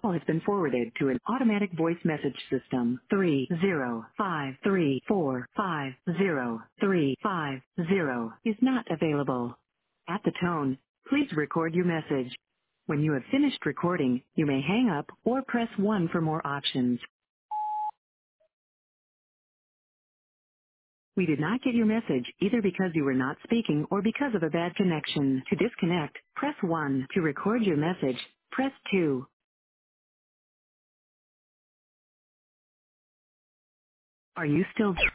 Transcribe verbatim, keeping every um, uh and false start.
call has been forwarded to an automatic voice message system. three zero five three four five zero three five zero is not available. At the tone, please record your message. When you have finished recording, you may hang up or press one for more options. We did not get your message either because you were not speaking or because of a bad connection. To disconnect, press one. To record your message, press two. Are you still